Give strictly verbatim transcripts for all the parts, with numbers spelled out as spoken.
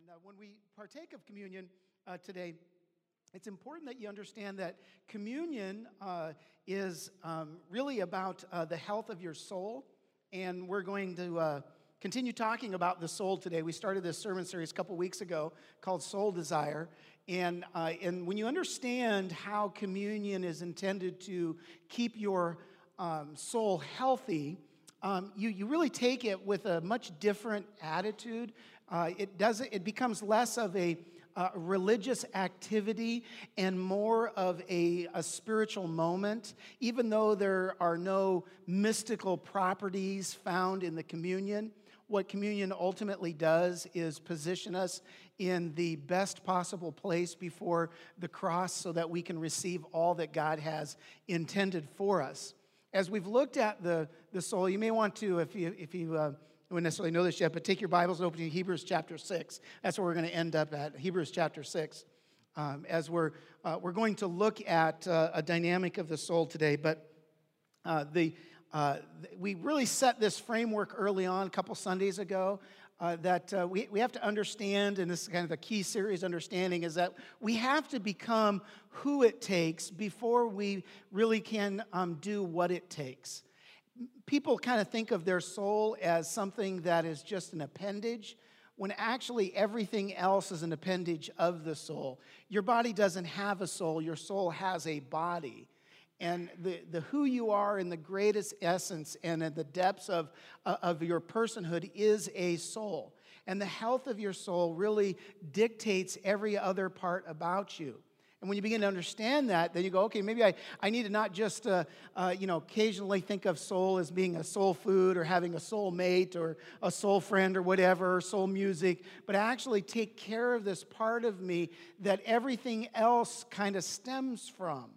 And uh, when we partake of communion uh, today, it's important that you understand that communion uh, is um, really about uh, the health of your soul. And we're going to uh, continue talking about the soul today. We started this sermon series a couple weeks ago called Soul Desire. And, uh, and when you understand how communion is intended to keep your um, soul healthy, um, you, you really take it with a much different attitude. Uh, it doesn't. It becomes less of a uh, religious activity and more of a, a spiritual moment. Even though there are no mystical properties found in the communion, what communion ultimately does is position us in the best possible place before the cross so that we can receive all that God has intended for us. As we've looked at the, the soul, you may want to, if you if you uh, don't necessarily know this yet, but take your Bibles and open to Hebrews chapter six. That's where we're going to end up at, Hebrews chapter six. Um, as we're uh, we're going to look at uh, a dynamic of the soul today, but uh, the uh, we really set this framework early on, a couple Sundays ago, uh, that uh, we we have to understand, and this is kind of a key series understanding, is that we have to become who it takes before we really can um, do what it takes. People kind of think of their soul as something that is just an appendage, when actually everything else is an appendage of the soul. Your body doesn't have a soul. Your soul has a body. And the, the who you are in the greatest essence and in the depths of, uh, of your personhood is a soul. And the health of your soul really dictates every other part about you. And when you begin to understand that, then you go, okay, maybe I, I need to not just, uh, uh, you know, occasionally think of soul as being a soul food or having a soul mate or a soul friend or whatever, soul music, but actually take care of this part of me that everything else kind of stems from.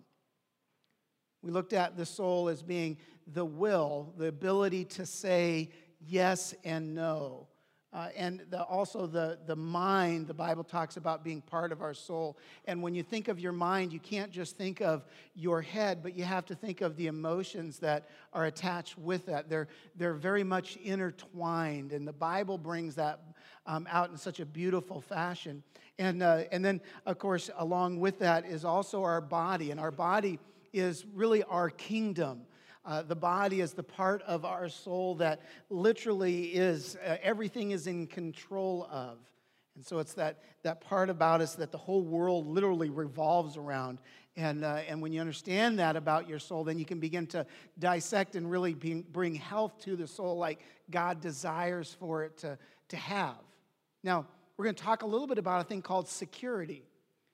We looked at the soul as being the will, the ability to say yes and no. Uh, and the, also the, the mind, the Bible talks about being part of our soul. And when you think of your mind, you can't just think of your head, but you have to think of the emotions that are attached with that. They're, they're very much intertwined, and the Bible brings that um, out in such a beautiful fashion. And, uh, and then, of course, along with that is also our body, and our body is really our kingdom. Uh, the body is the part of our soul that literally is, uh, everything is in control of. And so it's that, that part about us that the whole world literally revolves around. And, uh, and when you understand that about your soul, then you can begin to dissect and really be, bring health to the soul like God desires for it to, to have. Now, we're going to talk a little bit about a thing called security,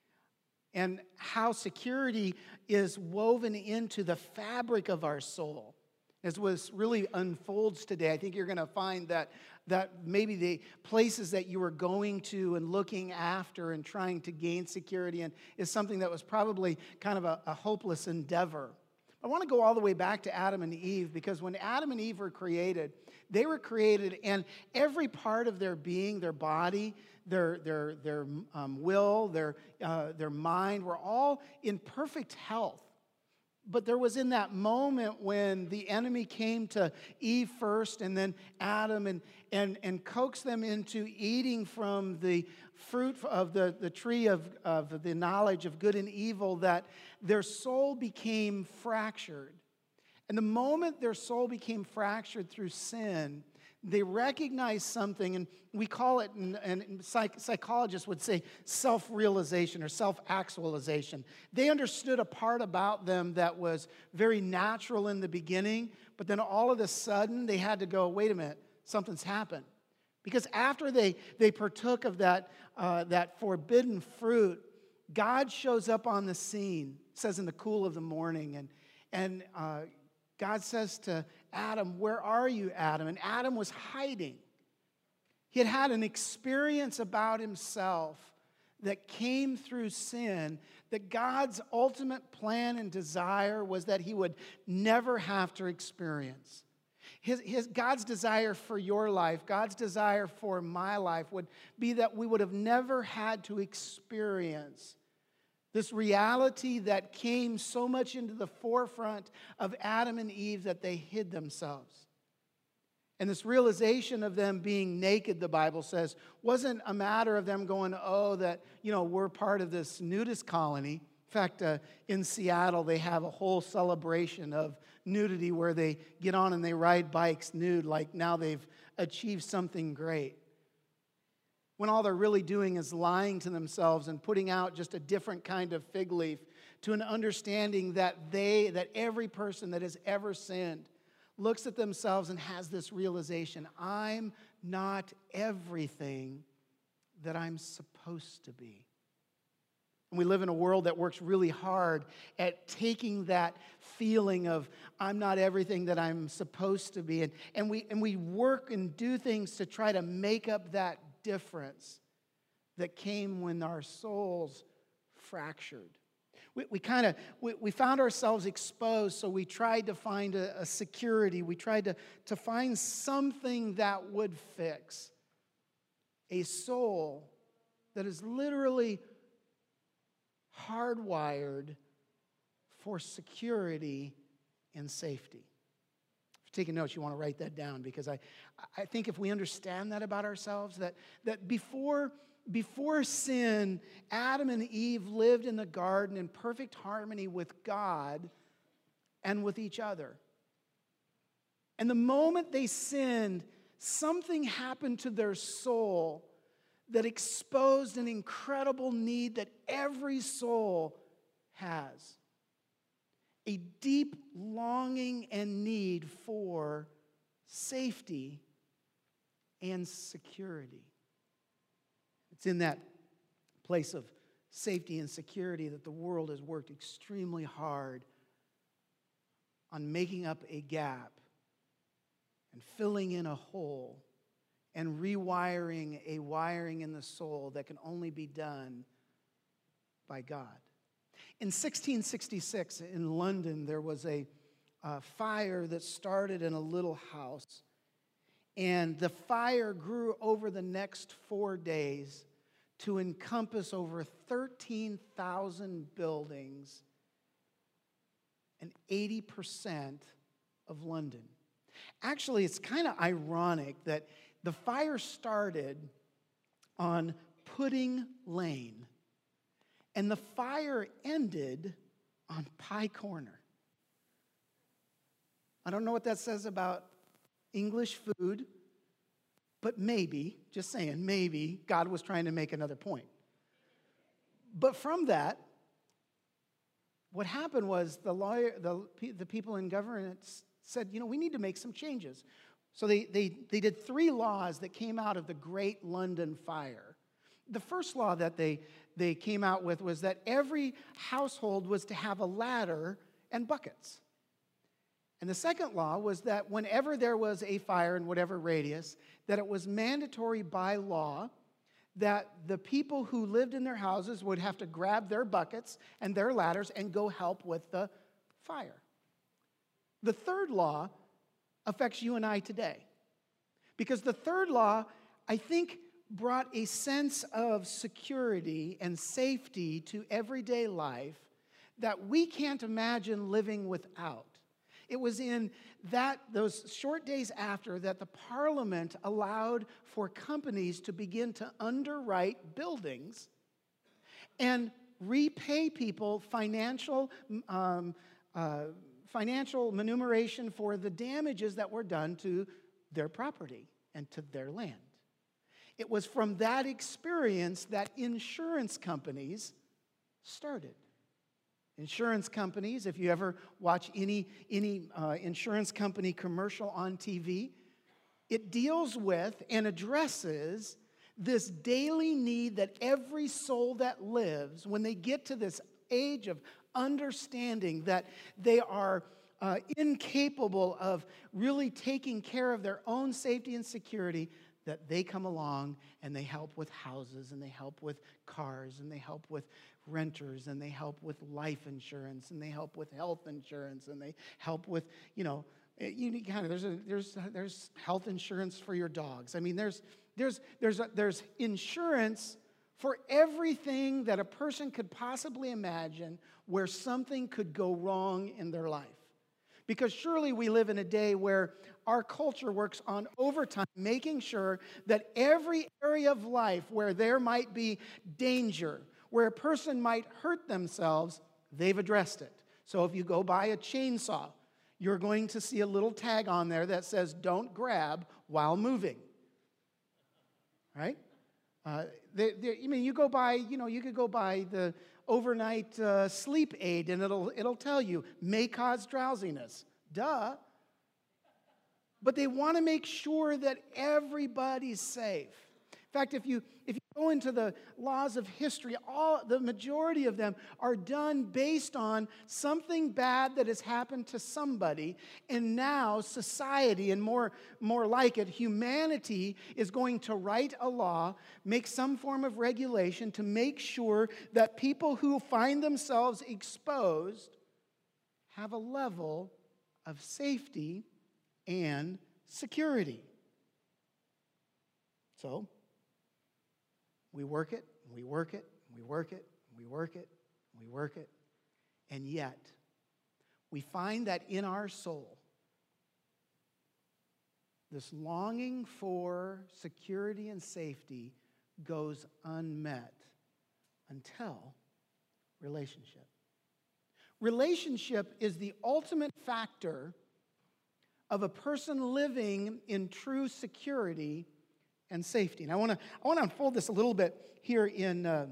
and how security is woven into the fabric of our soul. As this really unfolds today, I think you're going to find that, that maybe the places that you were going to and looking after and trying to gain security in is something that was probably kind of a, a hopeless endeavor. I want to go all the way back to Adam and Eve, because when Adam and Eve were created, they were created, and every part of their being, their body, their their their um, will, their uh, their mind, were all in perfect health. But there was in that moment when the enemy came to Eve first and then Adam and, and, and coaxed them into eating from the fruit of the, the tree of, of the knowledge of good and evil, that their soul became fractured. And the moment their soul became fractured through sin, they recognized something, and we call it, and, and psych, psychologists would say, self-realization or self-actualization. They understood a part about them that was very natural in the beginning, but then all of a sudden they had to go, wait a minute, something's happened. Because after they, they partook of that, uh, that forbidden fruit, God shows up on the scene, it says in the cool of the morning, and, and uh, God says to Adam, where are you, Adam? And Adam was hiding. He had had an experience about himself that came through sin, that God's ultimate plan and desire was that he would never have to experience. His, his, God's desire for your life, God's desire for my life would be that we would have never had to experience this reality that came so much into the forefront of Adam and Eve that they hid themselves. And this realization of them being naked, the Bible says, wasn't a matter of them going, oh, that, you know, we're part of this nudist colony. In fact, uh, in Seattle, they have a whole celebration of nudity where they get on and they ride bikes nude, like now they've achieved something great. When all they're really doing is lying to themselves and putting out just a different kind of fig leaf to an understanding that they, that every person that has ever sinned looks at themselves and has this realization, I'm not everything that I'm supposed to be. And we live in a world that works really hard at taking that feeling of I'm not everything that I'm supposed to be. And, and, we, and we work and do things to try to make up that difference that came when our souls fractured. We, we kind of, we, we found ourselves exposed, so we tried to find a, a security. We tried to, to find something that would fix a soul that is literally hardwired for security and safety. If you're taking notes, you want to write that down, because I, I think if we understand that about ourselves, that, that before, before sin, Adam and Eve lived in the garden in perfect harmony with God and with each other. And the moment they sinned, something happened to their soul that exposed an incredible need that every soul has. A deep longing and need for safety and security. It's in that place of safety and security that the world has worked extremely hard on making up a gap and filling in a hole and rewiring a wiring in the soul that can only be done by God. In sixteen sixty-six in London, there was a uh, fire that started in a little house. And the fire grew over the next four days to encompass over thirteen thousand buildings and eighty percent of London. Actually, it's kind of ironic that the fire started on Pudding Lane, and the fire ended on Pie Corner. I don't know what that says about English food, but maybe, just saying, maybe God was trying to make another point. But from that, what happened was the lawyer, the, the people in government said, you know, we need to make some changes. So they, they, they did three laws that came out of the Great London Fire. The first law that they, they came out with was that every household was to have a ladder and buckets. And the second law was that whenever there was a fire in whatever radius, that it was mandatory by law that the people who lived in their houses would have to grab their buckets and their ladders and go help with the fire. The third law affects you and I today. Because the third law, I think, brought a sense of security and safety to everyday life that we can't imagine living without. It was in that those short days after that the Parliament allowed for companies to begin to underwrite buildings and repay people financial um, uh, financial remuneration for the damages that were done to their property and to their land. It was from that experience that insurance companies started. Insurance companies, if you ever watch any, any uh, insurance company commercial on T V, it deals with and addresses this daily need that every soul that lives, when they get to this age of understanding that they are uh, incapable of really taking care of their own safety and security, that they come along and they help with houses and they help with cars and they help with renters and they help with life insurance and they help with health insurance and they help with, you know, you need kind of there's a, there's there's health insurance for your dogs. I mean, there's there's there's a, there's insurance for everything that a person could possibly imagine where something could go wrong in their life. Because surely we live in a day where our culture works on overtime, making sure that every area of life where there might be danger, where a person might hurt themselves, they've addressed it. So if you go buy a chainsaw, you're going to see a little tag on there that says, don't grab while moving. Right? Uh, they, they, I mean, you go buy, you know, you could go buy the overnight uh, sleep aid, and it'll it'll tell you may cause drowsiness. Duh. But they want to make sure that everybody's safe. In fact, if you if you go into the laws of history, all the majority of them are done based on something bad that has happened to somebody, and now society, and more, more like it, humanity is going to write a law, make some form of regulation to make sure that people who find themselves exposed have a level of safety and security. So, we work it, we work it, we work it, we work it, we work it, and yet we find that in our soul, this longing for security and safety goes unmet until relationship. Relationship is the ultimate factor of a person living in true security and safety. And I want to I want to unfold this a little bit here in uh,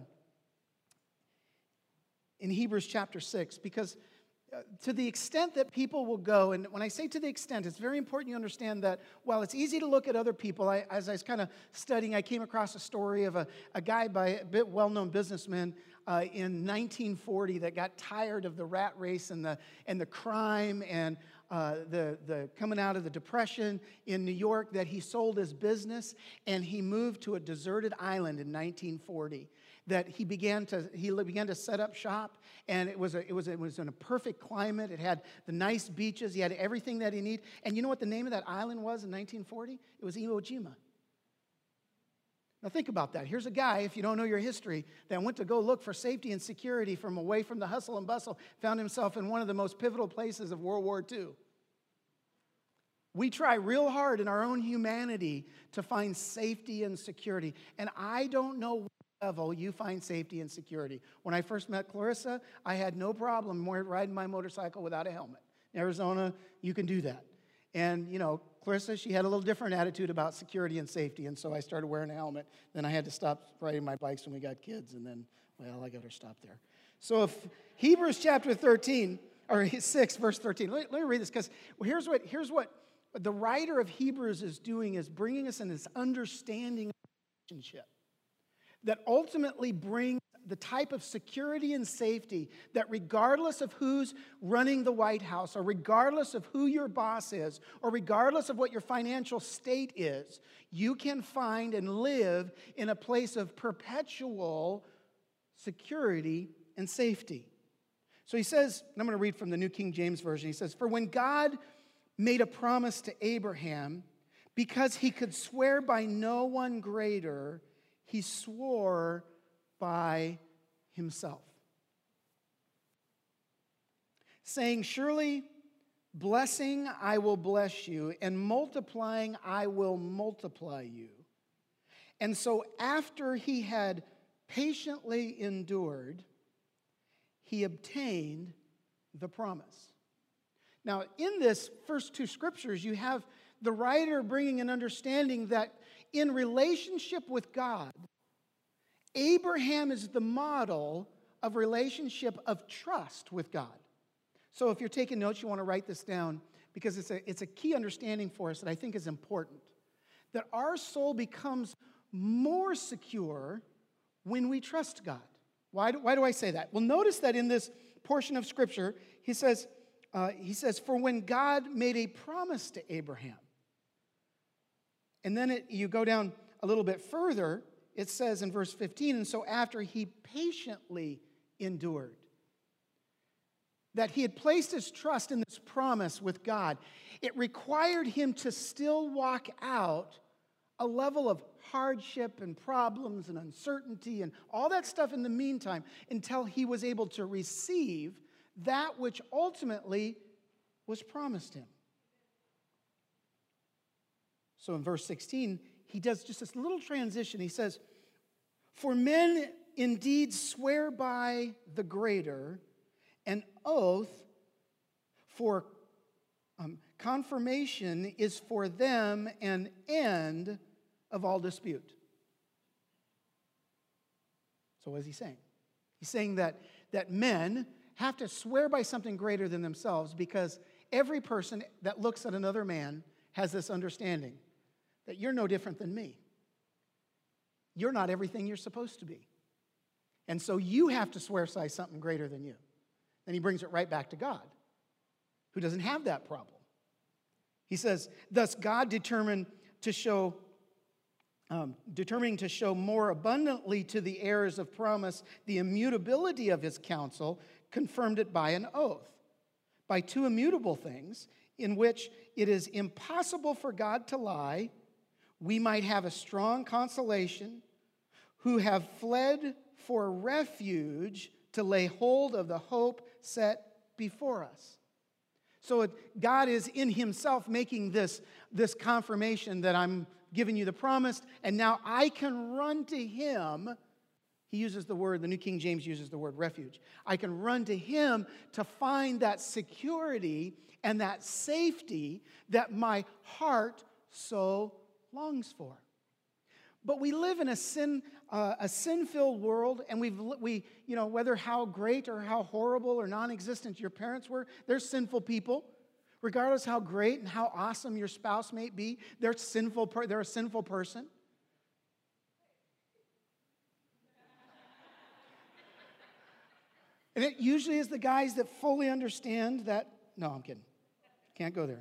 in Hebrews chapter six, because uh, to the extent that people will go, and when I say to the extent, it's very important you understand that while it's easy to look at other people, I, as I was kind of studying, I came across a story of a, a guy by a bit well-known businessman uh, in nineteen forty that got tired of the rat race and the and the crime and Uh, the, the coming out of the Depression in New York, that he sold his business and he moved to a deserted island in nineteen forty. That he began to he began to set up shop, and it was a, it was it was in a perfect climate. It had the nice beaches. He had everything that he needed. And you know what the name of that island was in nineteen forty? It was Iwo Jima. Now think about that. Here's a guy, if you don't know your history, that went to go look for safety and security from away from the hustle and bustle, found himself in one of the most pivotal places of World War Two. We try real hard in our own humanity to find safety and security. And I don't know what level you find safety and security. When I first met Clarissa, I had no problem riding my motorcycle without a helmet. In Arizona, you can do that. And, you know, Clarissa, she had a little different attitude about security and safety, and so I started wearing a helmet. Then I had to stop riding my bikes when we got kids, and then, well, I got to stop there. So if Hebrews chapter thirteen, or six, verse thirteen, let, let me read this, because well, here's what here's what the writer of Hebrews is doing, is bringing us in this understanding of relationship that ultimately brings the type of security and safety that regardless of who's running the White House, or regardless of who your boss is, or regardless of what your financial state is, you can find and live in a place of perpetual security and safety. So he says, and I'm going to read from the New King James Version, he says, "For when God made a promise to Abraham, because he could swear by no one greater, he swore by himself, saying, surely blessing I will bless you, and multiplying I will multiply you. And so after he had patiently endured, he obtained the promise." Now, in this first two scriptures, you have the writer bringing an understanding that in relationship with God, Abraham is the model of relationship of trust with God. So if you're taking notes, you want to write this down, because it's a, it's a key understanding for us that I think is important. That our soul becomes more secure when we trust God. Why do, why do I say that? Well, notice that in this portion of Scripture, he says, uh, he says, "For when God made a promise to Abraham." And then it, you go down a little bit further, it says in verse fifteen, "And so after he patiently endured," that he had placed his trust in this promise with God. It required him to still walk out a level of hardship and problems and uncertainty and all that stuff in the meantime, until he was able to receive that which ultimately was promised him. So in verse sixteen, he does just this little transition. He says, "For men indeed swear by the greater, an oath for um, confirmation is for them an end of all dispute." So what is he saying? He's saying that, that men have to swear by something greater than themselves, because every person that looks at another man has this understanding that you're no different than me. You're not everything you're supposed to be. And so you have to swear by something greater than you. Then he brings it right back to God, who doesn't have that problem. He says, "Thus God determined to show, um, determining to show more abundantly to the heirs of promise the immutability of his counsel, confirmed it by an oath, by two immutable things, in which it is impossible for God to lie, we might have a strong consolation, who have fled for refuge to lay hold of the hope set before us." So it, God is in himself making this, this confirmation that I'm giving you the promise, and now I can run to him. He uses the word, the New King James uses the word refuge. I can run to him to find that security and that safety that my heart so longs for. But we live in a sin, uh, a sin-filled world, and we've we you know whether how great or how horrible or non-existent your parents were, they're sinful people. Regardless how great and how awesome your spouse may be, they're sinful. They're a sinful person. And it usually is the guys that fully understand that. No, I'm kidding. Can't go there.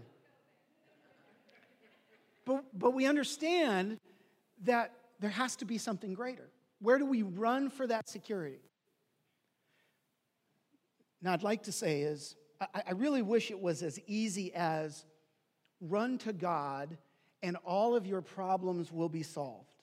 But but we understand that there has to be something greater. Where do we run for that security? Now, I'd like to say is, I, I really wish it was as easy as run to God and all of your problems will be solved.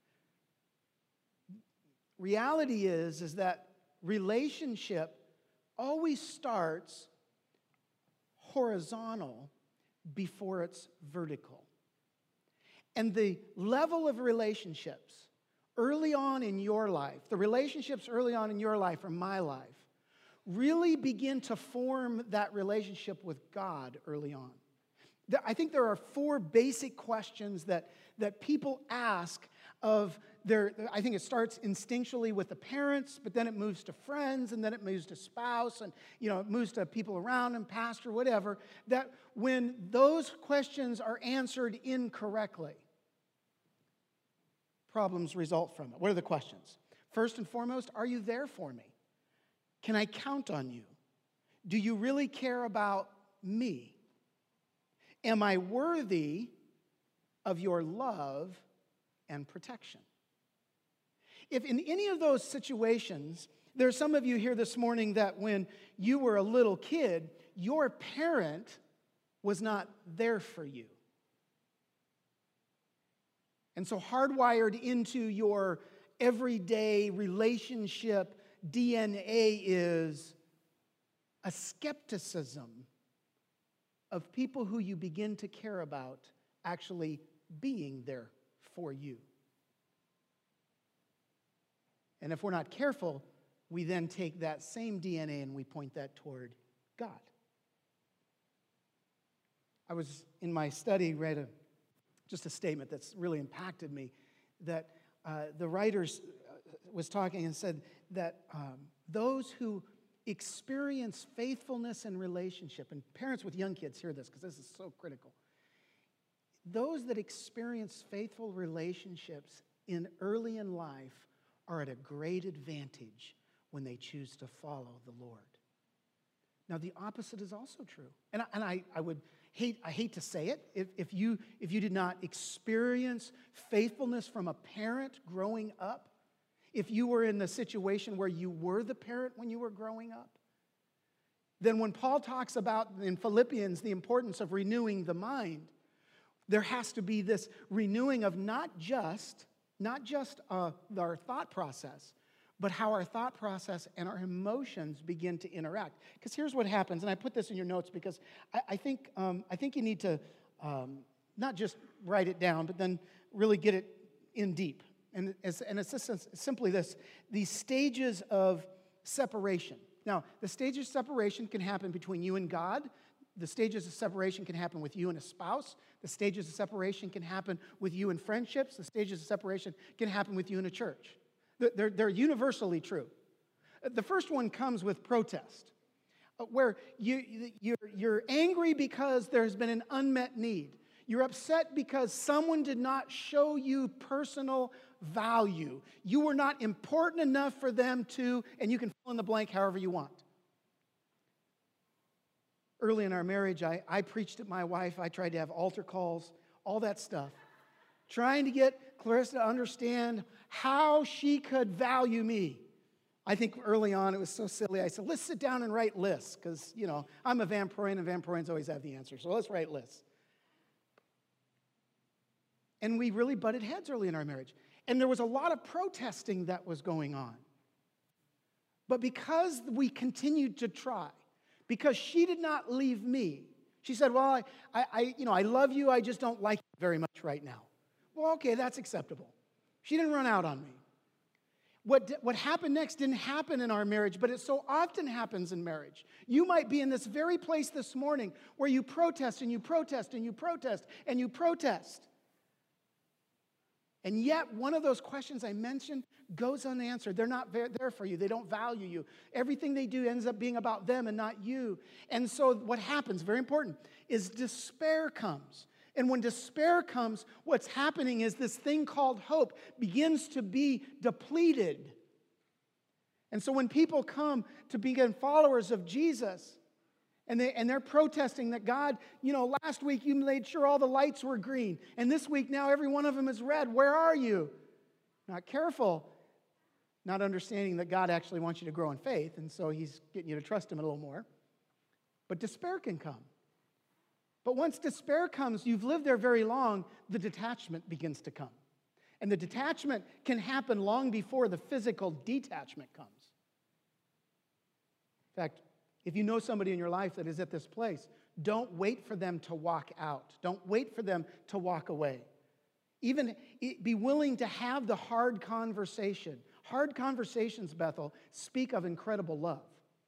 Reality is, is that relationship always starts horizontal before it's vertical. And the level of relationships early on in your life, the relationships early on in your life or my life, really begin to form that relationship with God early on. I think there are four basic questions that, that people ask of their, I think it starts instinctually with the parents, but then it moves to friends, and then it moves to spouse, and you know, it moves to people around and pastor, whatever, that when those questions are answered incorrectly, problems result from it. What are the questions? First and foremost, are you there for me? Can I count on you? Do you really care about me? Am I worthy of your love and protection? If in any of those situations, there's some of you here this morning that when you were a little kid, your parent was not there for you. And so hardwired into your everyday relationship D N A is a skepticism of people who you begin to care about actually being there for you. And if we're not careful, we then take that same D N A and we point that toward God. I was in my study, read a, just a statement that's really impacted me, that uh, the writers was talking and said that um, those who experience faithfulness in relationship, and parents with young kids hear this because this is so critical. Those that experience faithful relationships in early in life are at a great advantage when they choose to follow the Lord. Now, the opposite is also true. And I, and I, I would hate, I hate to say it, if, if, you, if you did not experience faithfulness from a parent growing up, if you were in the situation where you were the parent when you were growing up, then when Paul talks about in Philippians the importance of renewing the mind, there has to be this renewing of not just, not just uh, our thought process, but how our thought process and our emotions begin to interact. Because here's what happens, and I put this in your notes because I, I think um, I think you need to um, not just write it down, but then really get it in deep. And it's, and it's just simply this, these stages of separation. Now, the stages of separation can happen between you and God. The stages of separation can happen with you and a spouse. The stages of separation can happen with you and friendships. The stages of separation can happen with you in a church. They're, they're universally true. The first one comes with protest, where you, you're, you're angry because there's been an unmet need. You're upset because someone did not show you personal value. You were not important enough for them to, and you can fill in the blank however you want. Early in our marriage, I, I preached at my wife. I tried to have altar calls, all that stuff, trying to get Clarissa to understand how she could value me. I think early on it was so silly. I said, let's sit down and write lists, because, you know, I'm a Van Proyen, and Van Proyens always have the answer, so let's write lists. And we really butted heads early in our marriage. And there was a lot of protesting that was going on. But because we continued to try, because she did not leave me, she said, well, I, I, I, you know, I love you, I just don't like you very much right now. Well, okay, that's acceptable. She didn't run out on me. What, what happened next didn't happen in our marriage, but it so often happens in marriage. You might be in this very place this morning where you protest and you protest and you protest and you protest. And yet, one of those questions I mentioned goes unanswered. They're not there for you. They don't value you. Everything they do ends up being about them and not you. And so what happens, very important, is despair comes. And when despair comes, what's happening is this thing called hope begins to be depleted. And so when people come to become followers of Jesus, And, they, and they're protesting that God, you know, last week you made sure all the lights were green. And this week now every one of them is red. Where are you? Not careful. Not understanding that God actually wants you to grow in faith. And so he's getting you to trust him a little more. But despair can come. But once despair comes, you've lived there very long, the detachment begins to come. And the detachment can happen long before the physical detachment comes. In fact, if you know somebody in your life that is at this place, don't wait for them to walk out. Don't wait for them to walk away. Even be willing to have the hard conversation. Hard conversations, Bethel, speak of incredible love.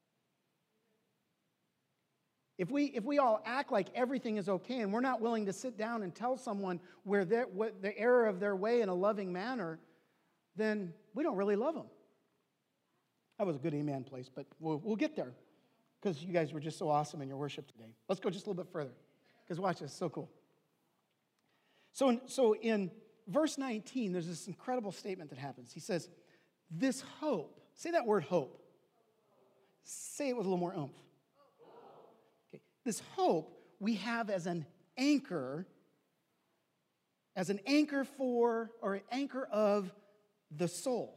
If we, if we all act like everything is okay and we're not willing to sit down and tell someone where what the error of their way in a loving manner, then we don't really love them. That was a good amen place, but we'll, we'll get there. Because you guys were just so awesome in your worship today. Let's go just a little bit further. Because watch this, so cool. So in, so in verse nineteen, there's this incredible statement that happens. He says, this hope, say that word hope. Say it with a little more oomph. Okay. This hope we have as an anchor, as an anchor for, or an anchor of the soul.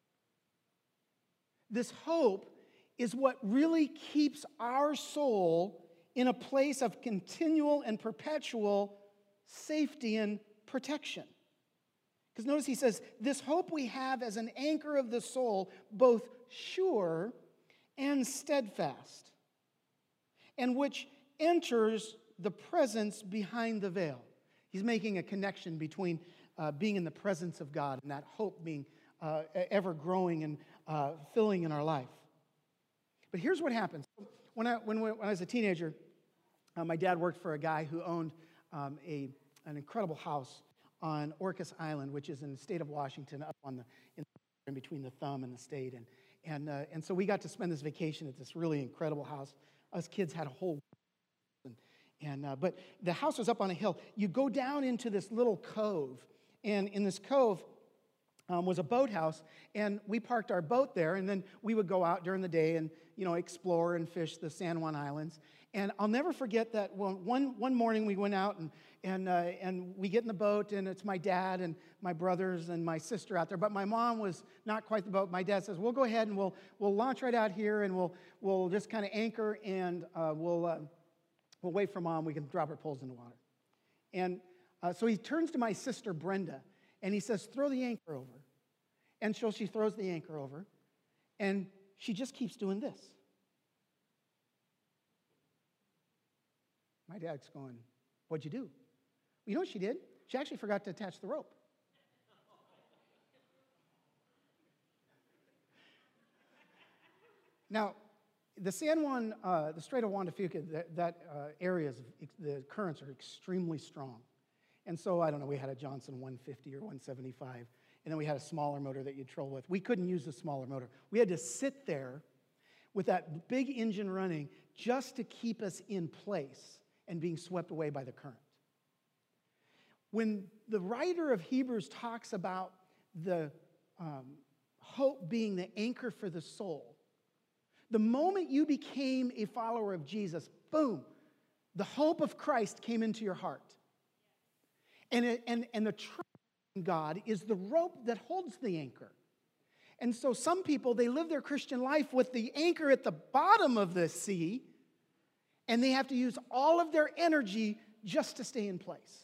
This hope is what really keeps our soul in a place of continual and perpetual safety and protection. Because notice he says, this hope we have as an anchor of the soul, both sure and steadfast, and which enters the presence behind the veil. He's making a connection between uh, being in the presence of God and that hope being uh, ever growing and uh, filling in our life. But here's what happens. When I, when, when I was a teenager, uh, my dad worked for a guy who owned um, a, an incredible house on Orcas Island, which is in the state of Washington, up on the in, in between the thumb and the state. And, and, uh, and so we got to spend this vacation at this really incredible house. Us kids had a whole and, and uh, but the house was up on a hill. You go down into this little cove, and in this cove, Um, was a boathouse, and we parked our boat there, and then we would go out during the day and, you know, explore and fish the San Juan Islands. And I'll never forget that one one morning we went out, and and uh, and we get in the boat, and it's my dad and my brothers and my sister out there. But my mom was not quite the boat. My dad says, "We'll go ahead and we'll we'll launch right out here, and we'll we'll just kind of anchor, and uh, we'll uh, we'll wait for Mom. We can drop our poles in the water." And uh, so he turns to my sister Brenda. And he says, throw the anchor over. And so she throws the anchor over. And she just keeps doing this. My dad's going, what'd you do? Well, you know what she did? She actually forgot to attach the rope. Now, the San Juan, uh, the Strait of Juan de Fuca, that, that uh, areas, the currents are extremely strong. And so, I don't know, we had a Johnson one fifty or one seventy-five, and then we had a smaller motor that you'd troll with. We couldn't use the smaller motor. We had to sit there with that big engine running just to keep us in place and being swept away by the current. When the writer of Hebrews talks about the um, hope being the anchor for the soul, the moment you became a follower of Jesus, boom, the hope of Christ came into your heart. And, it, and, and the trust in God is the rope that holds the anchor. And so some people, they live their Christian life with the anchor at the bottom of the sea, and they have to use all of their energy just to stay in place.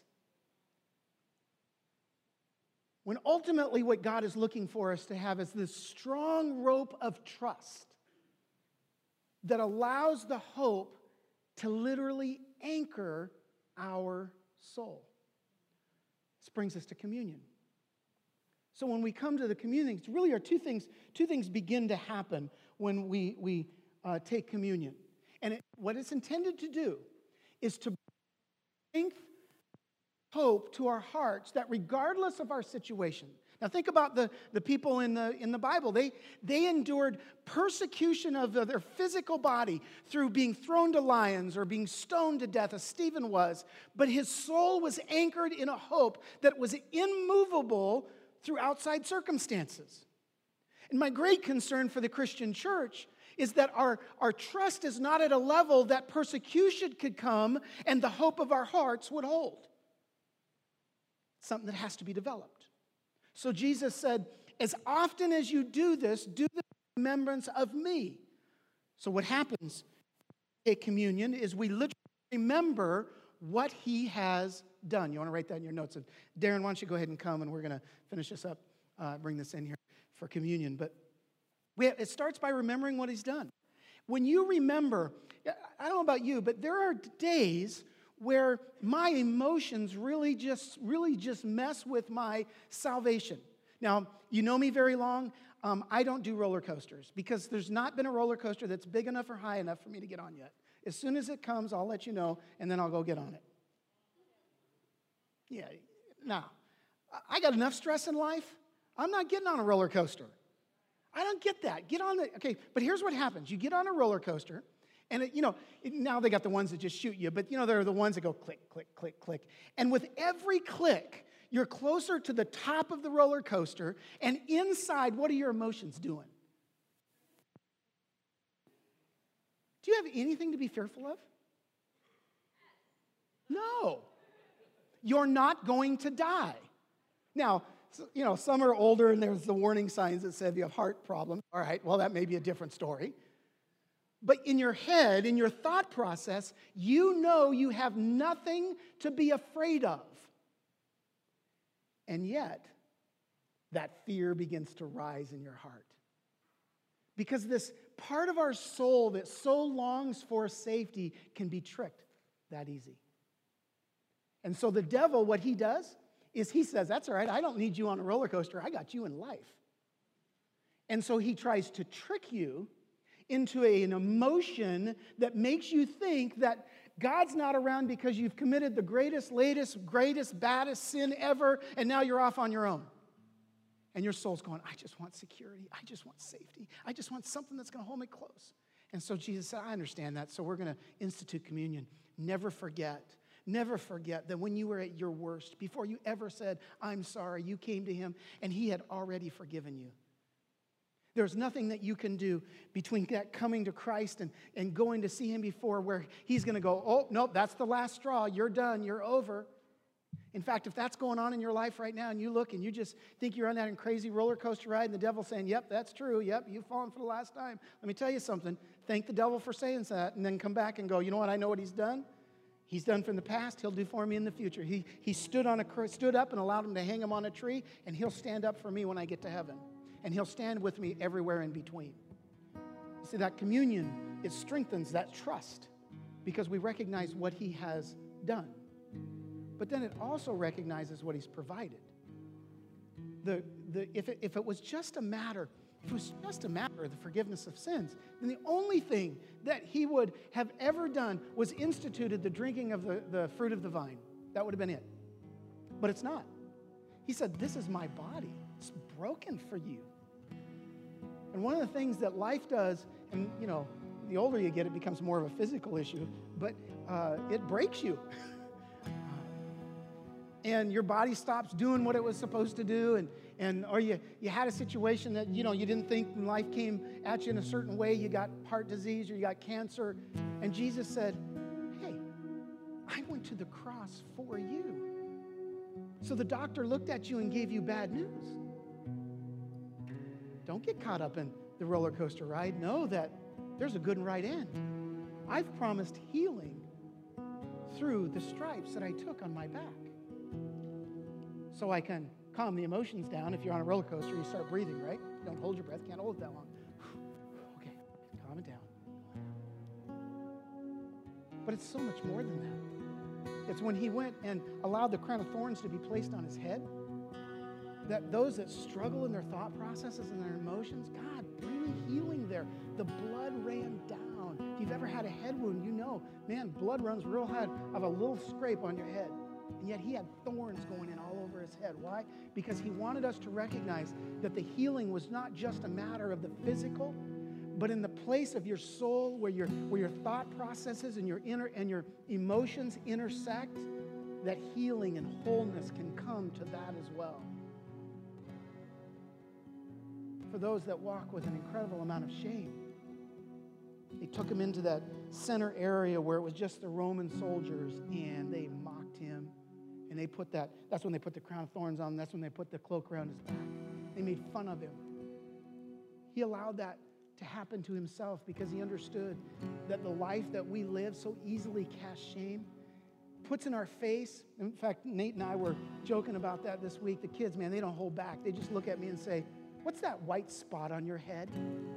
When ultimately what God is looking for us to have is this strong rope of trust that allows the hope to literally anchor our soul. This brings us to communion. So when we come to the communion, it's really are two things, two things begin to happen when we, we uh, take communion. And it, what it's intended to do is to bring hope to our hearts that regardless of our situation. Now think about the, the people in the, in the Bible. They, they endured persecution of their physical body through being thrown to lions or being stoned to death, as Stephen was. But his soul was anchored in a hope that was immovable through outside circumstances. And my great concern for the Christian church is that our, our trust is not at a level that persecution could come and the hope of our hearts would hold. It's something that has to be developed. So Jesus said, as often as you do this, do the remembrance of me. So what happens at communion is we literally remember what he has done. You want to write that in your notes. And Darren, why don't you go ahead and come, and we're going to finish this up, uh, bring this in here for communion. But we have, it starts by remembering what he's done. When you remember, I don't know about you, but there are days where my emotions really just, really just mess with my salvation. Now, you know me very long. Um, I don't do roller coasters because there's not been a roller coaster that's big enough or high enough for me to get on yet. As soon as it comes, I'll let you know, and then I'll go get on it. Yeah, now, I got enough stress in life. I'm not getting on a roller coaster. I don't get that. Get on the, okay, but here's what happens. You get on a roller coaster, and, it, you know, it, now they got the ones that just shoot you, but, you know, there are the ones that go click, click, click, click. And with every click, you're closer to the top of the roller coaster, and inside, what are your emotions doing? Do you have anything to be fearful of? No. You're not going to die. Now, you know, some are older, and there's the warning signs that say you have heart problems. All right, well, that may be a different story. But in your head, in your thought process, you know you have nothing to be afraid of. And yet, that fear begins to rise in your heart. Because this part of our soul that so longs for safety can be tricked that easy. And so the devil, what he does is he says, that's all right, I don't need you on a roller coaster, I got you in life. And so he tries to trick you into a, an emotion that makes you think that God's not around because you've committed the greatest, latest, greatest, baddest sin ever, and now you're off on your own. And your soul's going, I just want security. I just want safety. I just want something that's going to hold me close. And so Jesus said, I understand that, so we're going to institute communion. Never forget, never forget that when you were at your worst, before you ever said, I'm sorry, you came to him, and he had already forgiven you. There's nothing that you can do between that coming to Christ and, and going to see him before where he's going to go, oh, nope, that's the last straw. You're done. You're over. In fact, if that's going on in your life right now and you look and you just think you're on that crazy roller coaster ride and the devil's saying, yep, that's true. Yep, you've fallen for the last time. Let me tell you something. Thank the devil for saying that and then come back and go, you know what? I know what he's done. He's done from the past. He'll do for me in the future. He, he stood, on a, stood up and allowed him to hang him on a tree, and he'll stand up for me when I get to heaven. and he'll stand with me everywhere in between. You see, that communion, it strengthens that trust because we recognize what he has done. But then it also recognizes what he's provided. The, the, if, it, if it was just a matter, if it was just a matter of the forgiveness of sins, then the only thing that he would have ever done was instituted the drinking of the, the fruit of the vine. That would have been it. But it's not. He said, this is my body. It's broken for you. And one of the things that life does, and you know, the older you get, it becomes more of a physical issue, but uh, it breaks you. And your body stops doing what it was supposed to do, and, and or you, you had a situation that, you know, you didn't think when life came at you in a certain way, you got heart disease or you got cancer, and Jesus said, hey, I went to the cross for you. So the doctor looked at you and gave you bad news. Don't get caught up in the roller coaster ride. Know that there's a good and right end. I've promised healing through the stripes that I took on my back. So I can calm the emotions down. If you're on a roller coaster, you start breathing, right? You don't hold your breath, can't hold it that long. Okay, calm it down. But it's so much more than that. It's when he went and allowed the crown of thorns to be placed on his head, that those that struggle in their thought processes and their emotions, God, bring healing there. The blood ran down. If you've ever had a head wound, you know, man, blood runs real hard of a little scrape on your head. And yet he had thorns going in all over his head. Why? Because he wanted us to recognize that the healing was not just a matter of the physical, but in the place of your soul, where your, where your thought processes and your inner and your emotions intersect, that healing and wholeness can come to that as well. For those that walk with an incredible amount of shame, they took him into that center area where it was just the Roman soldiers, and they mocked him. And they put that, that's when they put the crown of thorns on him. That's when they put the cloak around his back. They made fun of him. He allowed that to happen to himself because he understood that the life that we live so easily casts shame, puts in our face. In fact, Nate and I were joking about that this week. The kids, man, they don't hold back. They just look at me and say, what's that white spot on your head?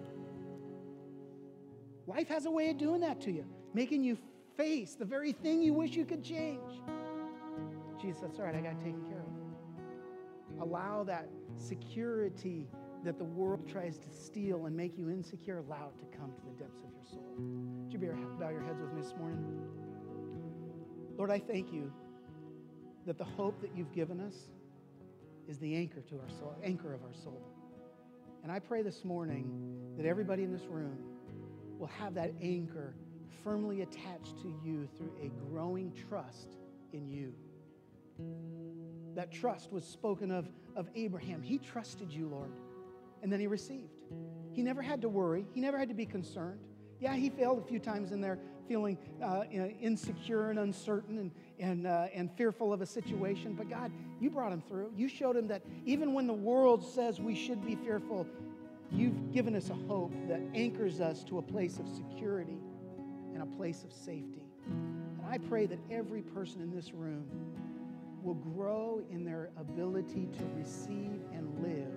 Life has a way of doing that to you, making you face the very thing you wish you could change. Jesus, that's all right, I got it taken care of. Allow that security that the world tries to steal and make you insecure, allow it to come to the depths of your soul. Would you bow your heads with me this morning? Lord, I thank you that the hope that you've given us is the anchor to our soul, anchor of our soul. And I pray this morning that everybody in this room will have that anchor firmly attached to you through a growing trust in you. That trust was spoken of of Abraham. He trusted you, Lord, and then he received. He never had to worry. He never had to be concerned. Yeah, he failed a few times in there, feeling uh, insecure and uncertain and, and, uh, and fearful of a situation. But God, you brought him through. You showed him that even when the world says we should be fearful, you've given us a hope that anchors us to a place of security and a place of safety. And I pray that every person in this room will grow in their ability to receive and live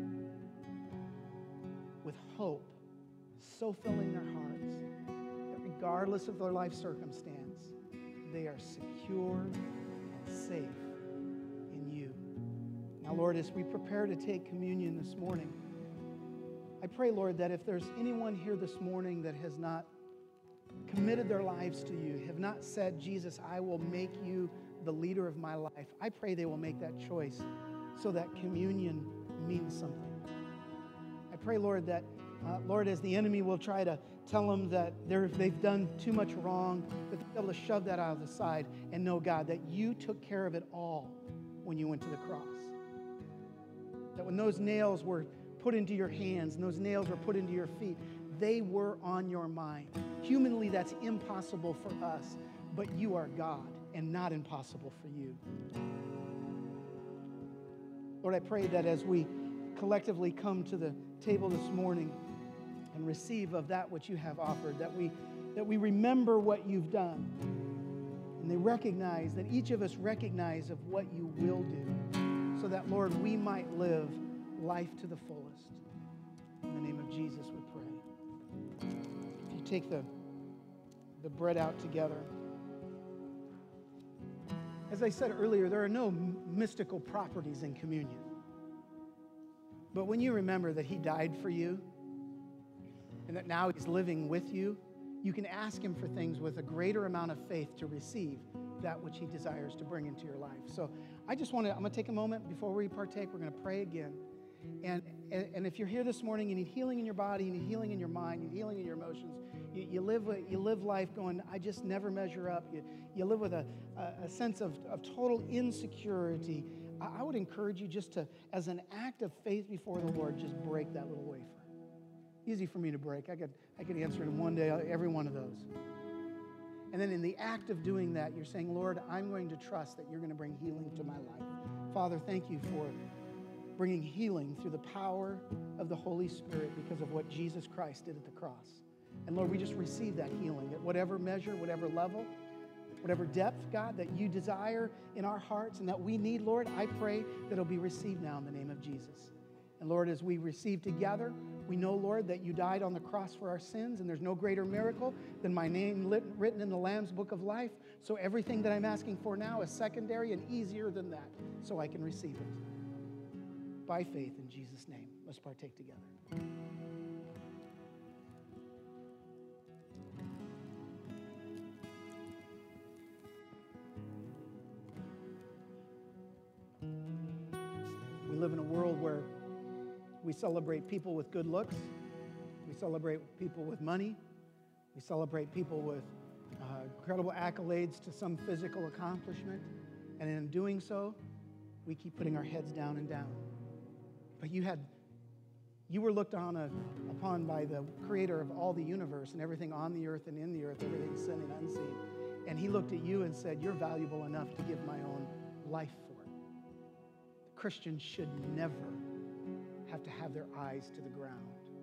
with hope so filling their hearts that regardless of their life circumstance, they are secure and safe in you. Now, Lord, as we prepare to take communion this morning, I pray, Lord, that if there's anyone here this morning that has not committed their lives to you, have not said, Jesus, I will make you the leader of my life, I pray they will make that choice so that communion means something. I pray, Lord, that, uh, Lord, as the enemy will try to tell them that they're, they've done too much wrong, that they'll be able to shove that out of the side and know, God, that you took care of it all when you went to the cross. That when those nails were put into your hands and those nails were put into your feet, they were on your mind. Humanly, that's impossible for us, but you are God and not impossible for you. Lord, I pray that as we collectively come to the table this morning and receive of that which you have offered, that we, that we remember what you've done, and they recognize, that each of us recognize of what you will do, so that, Lord, we might live life to the fullest. take the, the bread out together. As I said earlier, there are no mystical properties in communion. But when you remember that he died for you and that now he's living with you, you can ask him for things with a greater amount of faith to receive that which he desires to bring into your life. So I just want to, I'm going to take a moment before we partake. We're going to pray again. And, and, and if you're here this morning, you need healing in your body, you need healing in your mind, you need healing in your emotions. You, you, live, you live life going, I just never measure up. You, you live with a, a, a sense of, of total insecurity. I, I would encourage you just to, as an act of faith before the Lord, just break that little wafer. Easy for me to break. I could, I could answer in one day every one of those. And then in the act of doing that, you're saying, Lord, I'm going to trust that you're going to bring healing to my life. Father, thank you for bringing healing through the power of the Holy Spirit because of what Jesus Christ did at the cross. And Lord, we just receive that healing at whatever measure, whatever level, whatever depth, God, that you desire in our hearts and that we need, Lord, I pray that it'll be received now in the name of Jesus. And Lord, as we receive together, we know, Lord, that you died on the cross for our sins, and there's no greater miracle than my name lit, written in the Lamb's Book of Life. So everything that I'm asking for now is secondary and easier than that, so I can receive it. By faith in Jesus' name, let's partake together. We live in a world where we celebrate people with good looks. We celebrate people with money. We celebrate people with uh, incredible accolades to some physical accomplishment. And in doing so, we keep putting our heads down and down. But you had, you were looked on a, upon by the creator of all the universe and everything on the earth and in the earth, everything seen and unseen. And he looked at you and said, you're valuable enough to give my own life for. The Christians should never have to have their eyes to the ground.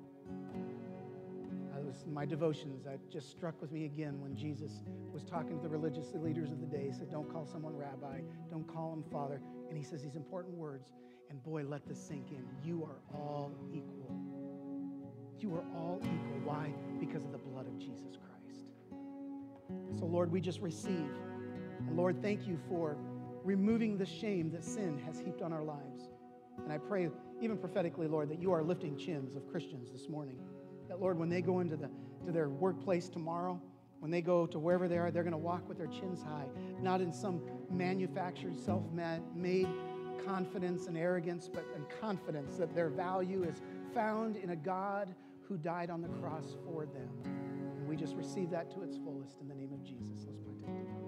I was, my devotions, that just struck with me again when Jesus was talking to the religious leaders of the day. He said, don't call someone rabbi, don't call him father. And he says these important words, and boy, let this sink in. You are all equal. You are all equal. Why? Because of the blood of Jesus Christ. So Lord, we just receive. And Lord, thank you for removing the shame that sin has heaped on our lives. And I pray, even prophetically, Lord, that you are lifting chins of Christians this morning. That, Lord, when they go into the, to their workplace tomorrow, when they go to wherever they are, they're going to walk with their chins high, not in some manufactured, self-made confidence and arrogance, but in confidence that their value is found in a God who died on the cross for them. And we just receive that to its fullest in the name of Jesus. Let's partake.